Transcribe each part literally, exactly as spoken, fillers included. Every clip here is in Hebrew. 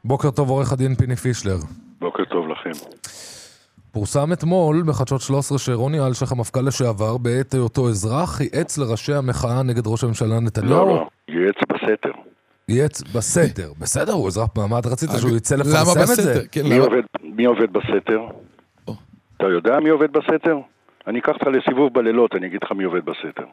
בוקר טוב, עורך הדין פיני פישלר. בוקר טוב לכם. פורסם אתמול בחדשות שלוש עשרה שרוני אלשיך, המפכ"ל לשעבר, בעת היותו אזרח, ייעץ לראשי המחאה נגד ראש הממשלה נתניהו. לא, לא, ייעץ בסתר. ייעץ בסתר. בסדר, הוא אזרח, מה אתה רצית שהוא יצא לפרסם את זה? מי עובד, מי עובד בסתר? אתה יודע מי עובד בסתר? אני אקח אותך לסיבוב בלילות, אני אגיד לך מי עובד בסתר.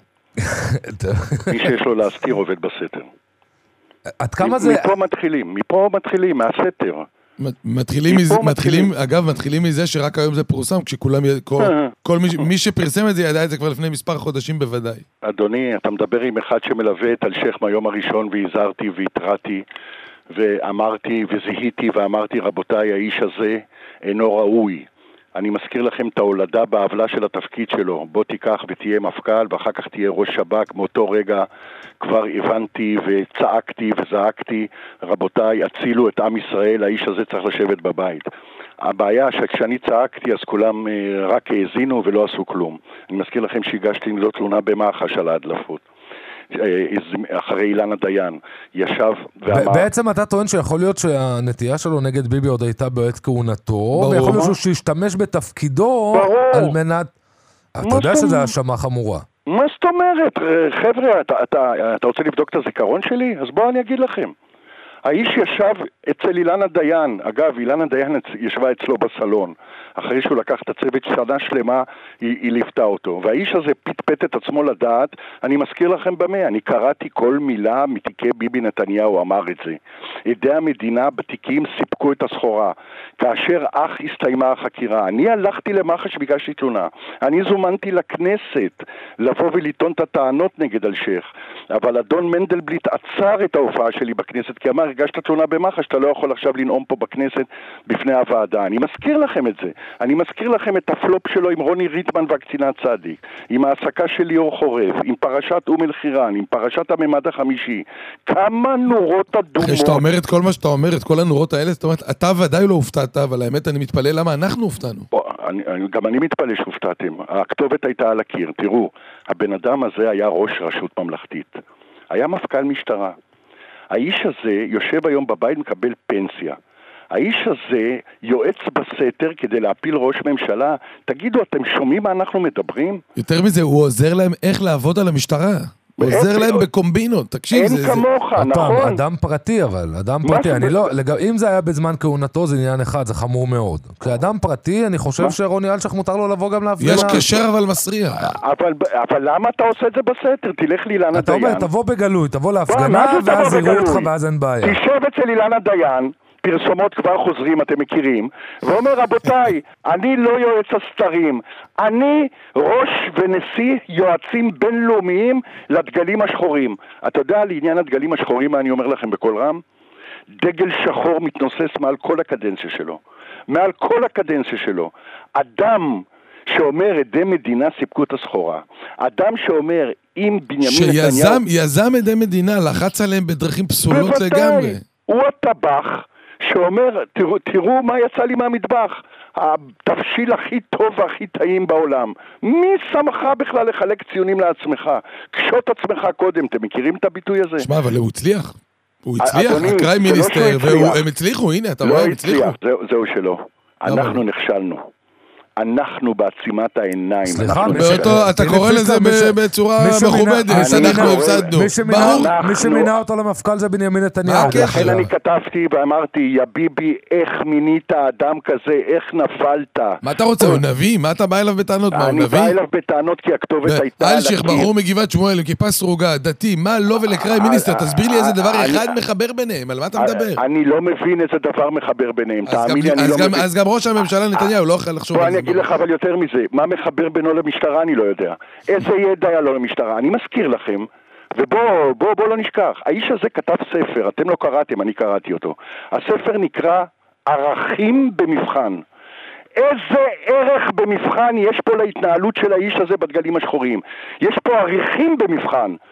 מי שיש לו להסתיר עובד בסתר. עד כמה זה... מפה מתחילים, מפה מתחילים, מהסתר. מתחילים מזה, מתחילים, אגב, מתחילים מזה שרק היום זה פורסם, כשכולם, כל מי שפרסם את זה ידע את זה כבר לפני מספר חודשים בוודאי. אדוני, אתה מדבר עם אחד שמלווה את אלשיך מהיום הראשון, והזהרתי והתרעתי, ואמרתי וזיהיתי ואמרתי, רבותיי, האיש הזה אינו ראוי. אני מזכיר לכם את ההולדה בעוולה של התפקיד שלו. בוא תיקח ותהיה מפכ"ל, ואחר כך תהיה ראש שב"כ. מאותו רגע כבר הבנתי וצעקתי וזעקתי, רבותיי, הצילו את עם ישראל, האיש הזה צריך לשבת בבית. הבעיה שכשאני צעקתי, אז כולם רק האזינו ולא עשו כלום. אני מזכיר לכם שהגשתי לא תלונה במח"ש על ההדלפות. אחרי אילנה דיין ישב ואמר... בעצם אתה טוען שיכול להיות שהנטייה שלו נגד ביבי עוד הייתה בעת כהונתו, ויכול להיות שהוא שישתמש בתפקידו על מנת... אתה יודע שזה האשמה חמורה. מה זאת אומרת? חבר'ה, אתה רוצה לבדוק את הזיכרון שלי? אז בואו אני אגיד לכם. האיש ישב אצל אילנה דיין, אגב, אילנה דיין ישבה אצלו בסלון, אחרי שהוא לקח את הצוות שנה שלמה, היא, היא ליפתה אותו, והאיש הזה פטפט את עצמו לדעת. אני מזכיר לכם במה, אני קראתי כל מילה מתיקי ביבי נתניהו, אמר את זה. עדי המדינה בתיקים סיפקו את הסחורה, כאשר אך הסתיימה החקירה. אני הלכתי למח"ש וביקשתי תלונה, אני זומנתי לכנסת לבוא ולטעון את הטענות נגד אלשיך, אבל אדון מנדלבליט עצר את ההופעה שלי בכנסת, כי אמר, הגשת תלונה במח"ש, אתה לא יכול עכשיו לנאום פה בכנסת בפני הוועדה. אני מזכיר לכם את זה. אני מזכיר לכם את הפלופ שלו עם רוני ריטמן והקצינה צדיק, עם העסקה של ליאור חורב, עם פרשת אום אל-חיראן, עם פרשת הממד החמישי. כמה נורות אדומות. אחרי שאתה אומר את כל מה שאתה אומר, את כל הנורות האלה, זאת אומרת, אתה ודאי לא הופתעת, אבל האמת אני מתפלא למה אנחנו הופתענו. אני, גם אני מתפלא שהופתעתם. הכתובת הייתה על הקיר. תראו, הבן אדם הזה היה ראש רשות ממלכתית. היה מפכ"ל משטרה. האיש הזה יושב היום בבית, מקבל פנסיה. האיש הזה יועץ בסתר כדי להפיל ראש ממשלה. תגידו, אתם שומעים מה אנחנו מדברים? יותר מזה, הוא עוזר להם איך לעבוד על המשטרה. הוא עוזר להם בקומבינות, תקשיב. אין כמוך, נכון? אדם פרטי אבל, אדם פרטי. אני לא, אם זה היה בזמן כהונתו זה עניין אחד, זה חמור מאוד. כאדם פרטי, אני חושב שרוני אלשיך מותר לו לבוא גם להפגנה. יש קשר אבל מסריע. אבל למה אתה עושה את זה בסתר? תלך לאילנה דיין. אתה אומר, תבוא בגלוי, תבוא להפגנה, ואז יראו אותך ואז אין בעיה. תשב אצל אילנה דיין, פרסומות כבר חוזרים, אתם מכירים, ואומר, רבותיי, אני לא יועץ הסתרים, אני ראש ונשיא יועצים בינלאומיים לדגלים השחורים. אתה יודע, לעניין הדגלים השחורים, מה אני אומר לכם בכל רם? דגל שחור מתנוסס מעל כל הקדנציה שלו. מעל כל הקדנציה שלו. אדם שאומר, עדי מדינה סיפקו את הסחורה. אדם שאומר, אם בנימין נתניהו... שיזם, יזם עדי מדינה, לחץ עליהם בדרכים פסולות לגמרי. הוא הטבח שאומר, תראו, תראו מה יצא לי מהמטבח, התבשיל הכי טוב והכי טעים בעולם. מי שמך בכלל לחלק ציונים לעצמך? קשות עצמך קודם, אתם מכירים את הביטוי הזה? שמע, אבל הוא הצליח. הוא הצליח, הקראי מיניסטר, והם הצליחו, הנה, אתה רואה, הם הצליחו. זהו שלא. אנחנו נכשלנו. אנחנו בעצימת העיניים. סליחה, אתה קורא לזה בצורה מכובדת, אנחנו הפסדנו. מי שמינה אותו למפכ"ל זה בנימין נתניהו. לכן אני כתבתי ואמרתי, יא ביבי, איך מינית אדם כזה, איך נפלת? מה אתה רוצה, הוא נביא? מה אתה בא אליו בטענות? אני בא אליו בטענות כי הכתובת הייתה על הקיר. אלשיך, בחור מגבעת שמואל, עם כיפה סרוגה, דתי, מה לא ולקראי מיניסטר, תסביר לי איזה דבר אחד מחבר ביניהם, על מה אתה מדבר? אני לא מבין איזה דבר מחבר ביניהם. אז גם ראש הממשלה נתניהו לא יכול לחשוב. אני אגיד לך אבל יותר מזה, מה מחבר בינו למשטרה אני לא יודע. איזה ידע היה לו למשטרה. אני מזכיר לכם, ובוא בוא, בוא לא נשכח, האיש הזה כתב ספר, אתם לא קראתם, אני קראתי אותו. הספר נקרא ערכים במבחן. איזה ערך במבחן יש פה להתנהלות של האיש הזה בדגלים השחורים. יש פה ערכים במבחן.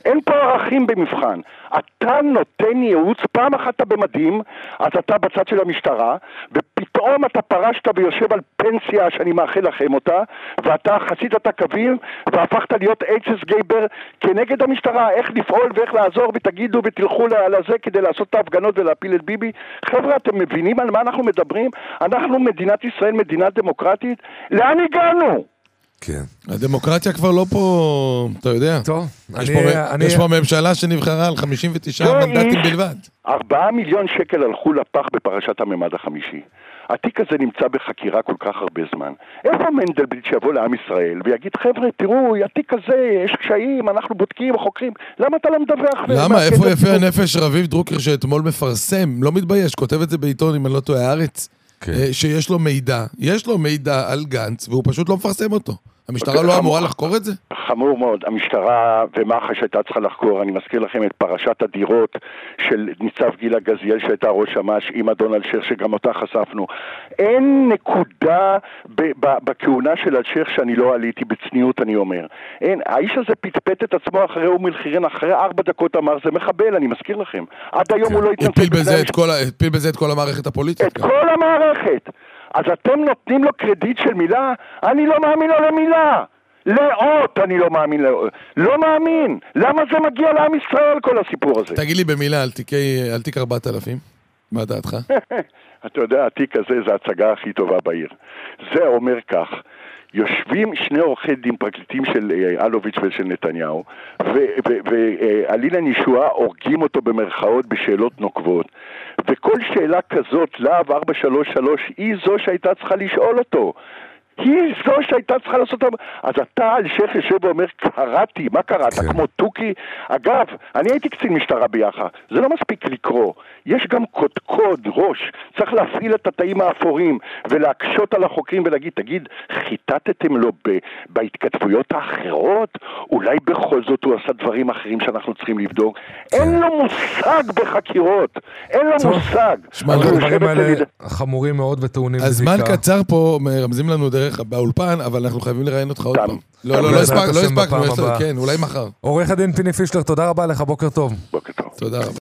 אין פה ערכים במבחן. אתה נותן ייעוץ, פעם אחת אתה במדים, אז אתה בצד של המשטרה, ופתאום אתה פרשת ויושב על פנסיה שאני מאחל לכם אותה, ואתה חסית את הקווים, והפכת להיות אייצ'ס גייבר כנגד המשטרה, איך לפעול ואיך לעזור, ותגידו ותלכו לזה כדי לעשות את ההפגנות ולהפיל את ביבי. חבר'ה, אתם מבינים על מה אנחנו מדברים? אנחנו מדינת ישראל, מדינה דמוקרטית, לאן הגענו? כן. הדמוקרטיה כבר לא פה, אתה יודע. טוב, יש, אני, פה, אני... יש פה ממשלה שנבחרה על חמישים ותשעה מנדטים בלבד. ארבעה מיליון שקל הלכו לפח בפרשת הממד החמישי. התיק הזה נמצא בחקירה כל כך הרבה זמן. איפה מנדלבליט שיבוא לעם ישראל ויגיד, חבר'ה, תראו, התיק הזה, יש קשיים, אנחנו בודקים, חוקרים. למה אתה לא מדווח? למה? איפה יפה הנפש רביב דרוקר שאתמול מפרסם? לא מתבייש, כותב את זה בעיתון, אם אני לא טועה, הארץ, שיש לו מידע. יש לו מידע על גנץ, והוא פשוט לא מפרסם אותו. המשטרה לא אמורה לחקור את זה? חמור מאוד. המשטרה ומח"ש הייתה צריכה לחקור. אני מזכיר לכם את פרשת הדירות של ניצב גילה גזיאל שהייתה ראש אמ"ש עם אדון אלשיך שגם אותה חשפנו. אין נקודה בכהונה של אלשיך שאני לא עליתי בצניעות, אני אומר. אין. האיש הזה פטפט את עצמו אחרי אום אל-חיראן, אחרי ארבע דקות אמר זה מחבל, אני מזכיר לכם. עד היום הוא לא התנצל. הפיל בזה את כל המערכת הפוליטית. את כל המערכת. אז אתם נותנים לו קרדיט של מילה? אני לא מאמין לו למילה. לאות אני לא מאמין לו. לא מאמין. למה זה מגיע לעם ישראל כל הסיפור הזה? תגיד לי במילה על תיקי, על תיק ארבעת אלפים. מה דעתך? אתה יודע, התיק הזה זה ההצגה הכי טובה בעיר. זה אומר כך. יושבים שני עורכי דין פרקליטים של אלוביץ' ושל נתניהו, ואלינה ישועה הורגים אותו במרכאות בשאלות נוקבות, וכל שאלה כזאת, להב ארבע שלוש שלוש, היא זו שהייתה צריכה לשאול אותו. היא זו שהייתה צריכה לעשות... אז אתה אלשיך יושב ואומר, קראתי, מה קראת? כן. כמו טוקי? אגב, אני הייתי קצין משטרה ביחד, זה לא מספיק לקרוא. יש גם קודקוד, ראש. צריך להפעיל את התאים האפורים ולהקשות על החוקרים ולהגיד, תגיד, חיטטתם לו ב- בהתכתבויות האחרות? אולי בכל זאת הוא עשה דברים אחרים שאנחנו צריכים לבדוק? כן. אין לו מושג בחקירות. אין לו מושג. שמע, הדברים האלה חמורים מאוד וטעונים בזיקה. הזמן קצר פה, מרמזים לנו דרך באולפן, אבל אנחנו חייבים לראיין אותך עוד פעם. לא, לא, לא הספקנו, כן, אולי מחר. עורך הדין פיני פישלר, תודה רבה לך, בוקר טוב. בוקר טוב. תודה רבה.